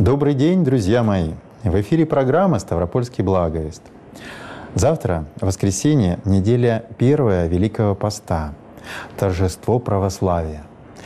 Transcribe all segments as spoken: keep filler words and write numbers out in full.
Добрый день, друзья мои! В эфире программа «Ставропольский благовест». Завтра, воскресенье, неделя первая Великого Поста, торжество православия.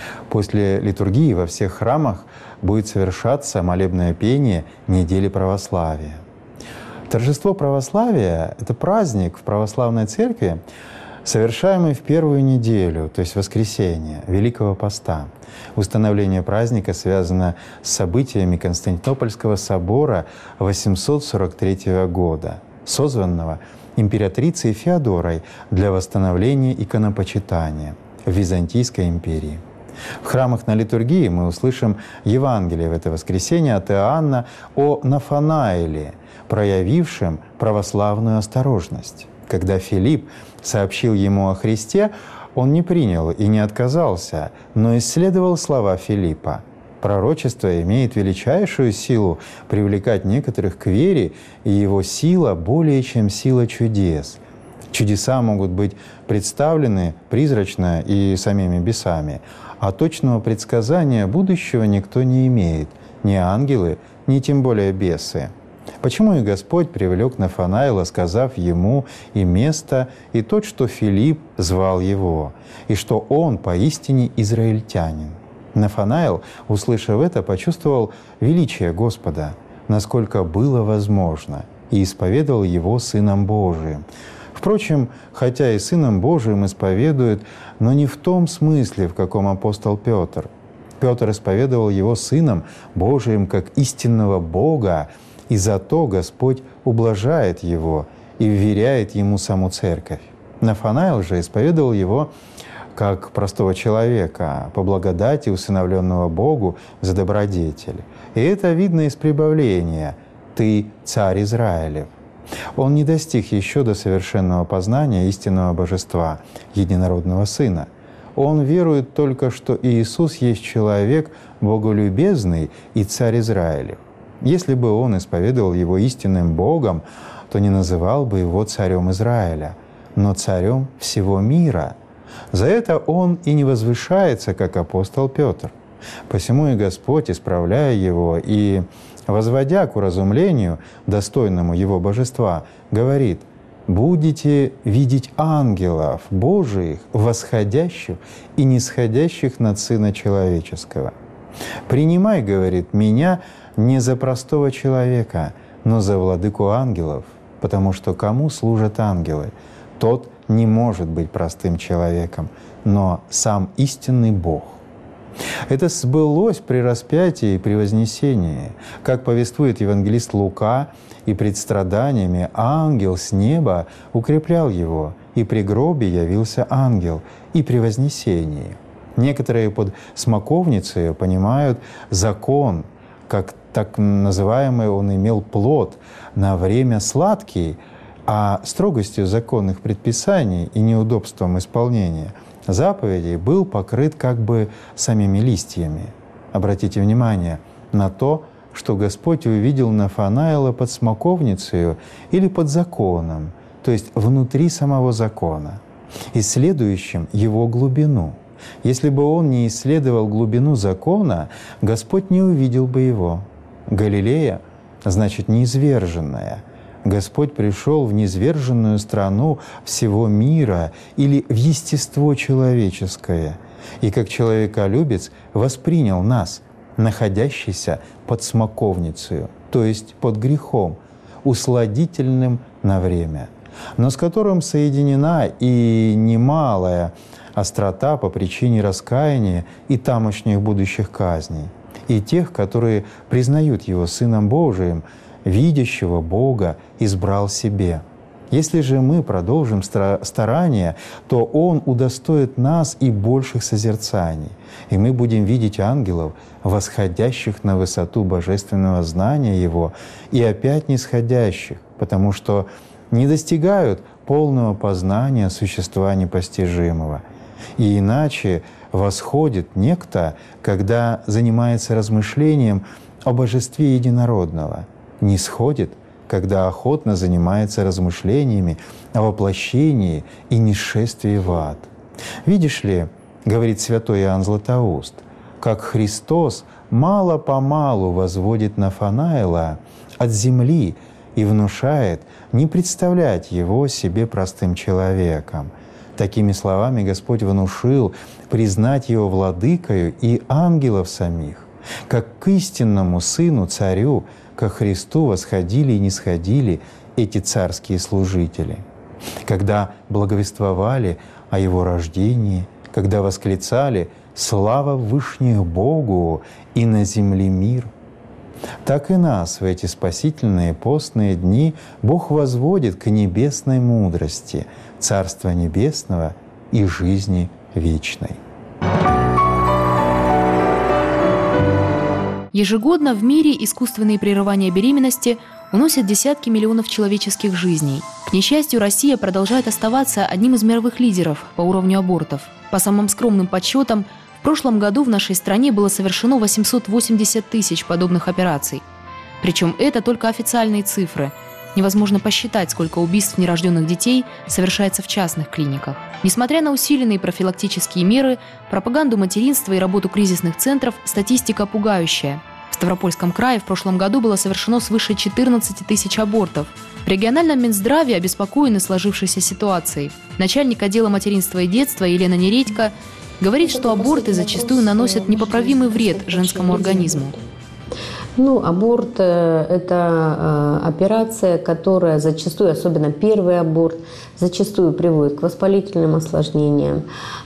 После литургии во всех храмах будет совершаться молебное пение недели православия. Торжество православия — это праздник в православной церкви, совершаемый в первую неделю, то есть воскресенье, Великого Поста. Установление праздника связано с событиями Константинопольского собора восемьсот сорок третьего года, созванного императрицей Феодорой для восстановления иконопочитания в Византийской империи. В храмах на литургии мы услышим Евангелие в это воскресенье от Иоанна о Нафанаиле, проявившем православную осторожность. Когда Филипп сообщил ему о Христе, он не принял и не отказался, но исследовал слова Филиппа. Пророчество имеет величайшую силу привлекать некоторых к вере, и его сила более чем сила чудес. Чудеса могут быть представлены призрачно и самими бесами, а точного предсказания будущего никто не имеет, ни ангелы, ни тем более бесы. Почему и Господь привлек Нафанаила, сказав ему и место, и тот, что Филипп звал его, и что он поистине израильтянин. Нафанаил, услышав это, почувствовал величие Господа, насколько было возможно, и исповедовал его Сыном Божиим. Впрочем, хотя и Сыном Божиим исповедует, но не в том смысле, в каком апостол Петр. Петр исповедовал его Сыном Божиим как истинного Бога, и зато Господь ублажает его и вверяет ему саму церковь. Нафанаил же исповедовал его как простого человека, по благодати усыновленного Богу за добродетель. И это видно из прибавления «Ты царь Израилев». Он не достиг еще до совершенного познания истинного божества, единородного Сына. Он верует только, что Иисус есть человек боголюбезный и царь Израилев. Если бы он исповедовал его истинным Богом, то не называл бы его царем Израиля, но царем всего мира. За это он и не возвышается, как апостол Петр. Посему и Господь, исправляя его и возводя к уразумлению, достойному его божества, говорит: «Будете видеть ангелов Божиих, восходящих и нисходящих над Сына Человеческого. Принимай, — говорит, — меня не за простого человека, но за владыку ангелов, потому что кому служат ангелы, тот не может быть простым человеком, но сам истинный Бог». Это сбылось при распятии и при вознесении. Как повествует евангелист Лука, и пред страданиями ангел с неба укреплял его, и при гробе явился ангел, и при вознесении. Некоторые под смоковницей понимают закон, как так называемый он имел плод на время сладкий, а строгостью законных предписаний и неудобством исполнения заповедей был покрыт как бы самими листьями. Обратите внимание на то, что Господь увидел Нафанаила под смоковницей или под законом, то есть внутри самого закона, исследующим его глубину. Если бы он не исследовал глубину закона, Господь не увидел бы его. Галилея значит «низверженная». Господь пришел в низверженную страну всего мира или в естество человеческое, и как человеколюбец воспринял нас, находящийся под смоковницей, то есть под грехом, усладительным на время, но с которым соединена и немалая острота по причине раскаяния и тамошних будущих казней, и тех, которые признают Его Сыном Божиим, видящего Бога избрал себе. Если же мы продолжим старания, то Он удостоит нас и больших созерцаний, и мы будем видеть ангелов, восходящих на высоту божественного знания Его, и опять нисходящих, потому что не достигают полного познания существа непостижимого. И иначе восходит некто, когда занимается размышлением о божестве единородного, нисходит, когда охотно занимается размышлениями о воплощении и нисшествии в ад. «Видишь ли, — говорит святой Иоанн Златоуст, — как Христос мало-помалу возводит Нафанаила от земли и внушает не представлять его себе простым человеком. Такими словами Господь внушил признать его владыкою и ангелов самих, как к истинному Сыну, Царю, ко Христу восходили и нисходили эти царские служители, когда благовествовали о Его рождении, когда восклицали «Слава Вышних Богу и на земле мир». Так и нас в эти спасительные постные дни Бог возводит к небесной мудрости, Царства Небесного и жизни вечной. Ежегодно в мире искусственные прерывания беременности уносят десятки миллионов человеческих жизней. К несчастью, Россия продолжает оставаться одним из мировых лидеров по уровню абортов. По самым скромным подсчетам, в прошлом году в нашей стране было совершено восемьсот восемьдесят тысяч подобных операций. Причем это только официальные цифры. Невозможно посчитать, сколько убийств нерожденных детей совершается в частных клиниках. Несмотря на усиленные профилактические меры, пропаганду материнства и работу кризисных центров, статистика пугающая. В Ставропольском крае в прошлом году было совершено свыше четырнадцати тысяч абортов. В региональном Минздраве обеспокоены сложившейся ситуацией. Начальник отдела материнства и детства Елена Нередько говорит, что аборты зачастую наносят непоправимый вред женскому организму. Ну, аборт – это операция, которая зачастую, особенно первый аборт, зачастую приводит к воспалительным осложнениям,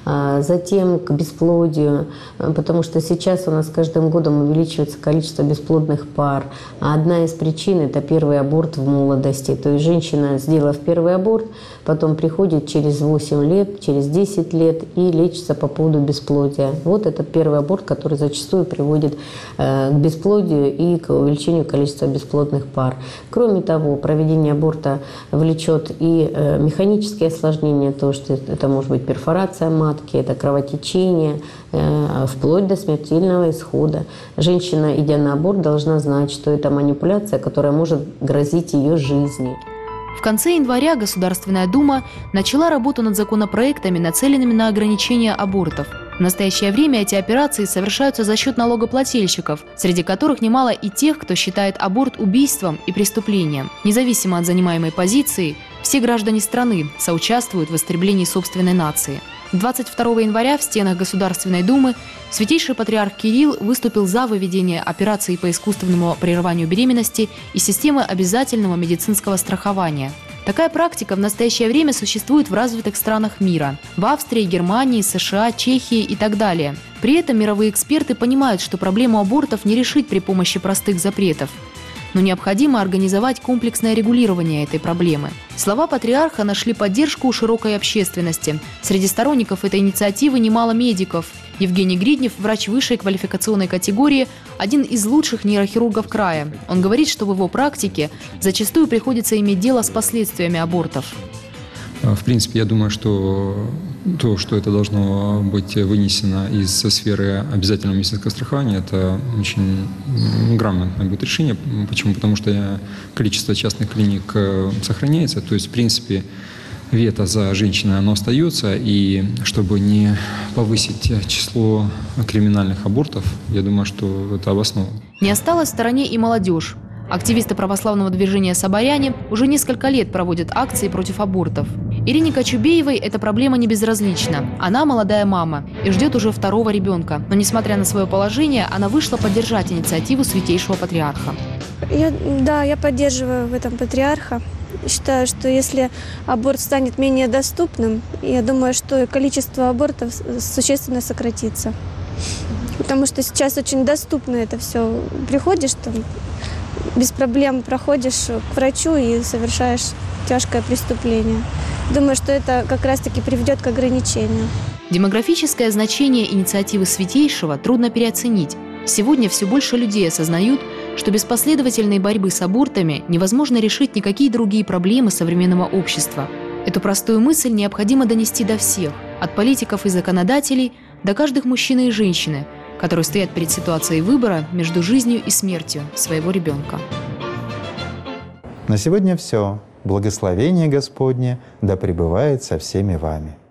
затем к бесплодию, потому что сейчас у нас с каждым годом увеличивается количество бесплодных пар. А одна из причин – это первый аборт в молодости. То есть женщина, сделав первый аборт, потом приходит через восемь лет, через десять лет и лечится по поводу бесплодия. Вот этот первый аборт, который зачастую приводит к бесплодию и к увеличению количества бесплодных пар. Кроме того, проведение аборта влечет и механические осложнения, то, что это может быть перфорация матки, это кровотечение, вплоть до смертельного исхода. Женщина, идя на аборт, должна знать, что это манипуляция, которая может грозить ее жизни. В конце января Государственная Дума начала работу над законопроектами, нацеленными на ограничение абортов. В настоящее время эти операции совершаются за счет налогоплательщиков, среди которых немало и тех, кто считает аборт убийством и преступлением. Независимо от занимаемой позиции, все граждане страны соучаствуют в истреблении собственной нации. двадцать второго января в стенах Государственной Думы Святейший Патриарх Кирилл выступил за выведение операций по искусственному прерыванию беременности из системы обязательного медицинского страхования. Такая практика в настоящее время существует в развитых странах мира – в Австрии, Германии, США, Чехии и так далее. При этом мировые эксперты понимают, что проблему абортов не решить при помощи простых запретов. Но необходимо организовать комплексное регулирование этой проблемы. Слова патриарха нашли поддержку у широкой общественности. Среди сторонников этой инициативы немало медиков. Евгений Гриднев, врач высшей квалификационной категории, один из лучших нейрохирургов края. Он говорит, что в его практике зачастую приходится иметь дело с последствиями абортов. В принципе, я думаю, что то, что это должно быть вынесено из сферы обязательного медицинского страхования, это очень грамотное будет решение. Почему? Потому что количество частных клиник сохраняется. То есть, в принципе, вето за женщиной, оно остается. И чтобы не повысить число криминальных абортов, я думаю, что это обосновано. Не осталась в стороне и молодежь. Активисты православного движения «Соборяне» уже несколько лет проводят акции против абортов. Ирине Кочубеевой эта проблема не безразлична. Она молодая мама и ждет уже второго ребенка. Но, несмотря на свое положение, она вышла поддержать инициативу Святейшего Патриарха. Я, да, я поддерживаю в этом Патриарха. Считаю, что если аборт станет менее доступным, я думаю, что количество абортов существенно сократится. Потому что сейчас очень доступно это все. Приходишь там, без проблем проходишь к врачу и совершаешь тяжкое преступление. Думаю, что это как раз-таки приведет к ограничению. Демографическое значение инициативы Святейшего трудно переоценить. Сегодня все больше людей осознают, что без последовательной борьбы с абортами невозможно решить никакие другие проблемы современного общества. Эту простую мысль необходимо донести до всех, от политиков и законодателей до каждых мужчины и женщины, которые стоят перед ситуацией выбора между жизнью и смертью своего ребенка. На сегодня все. Благословение Господне да пребывает со всеми вами.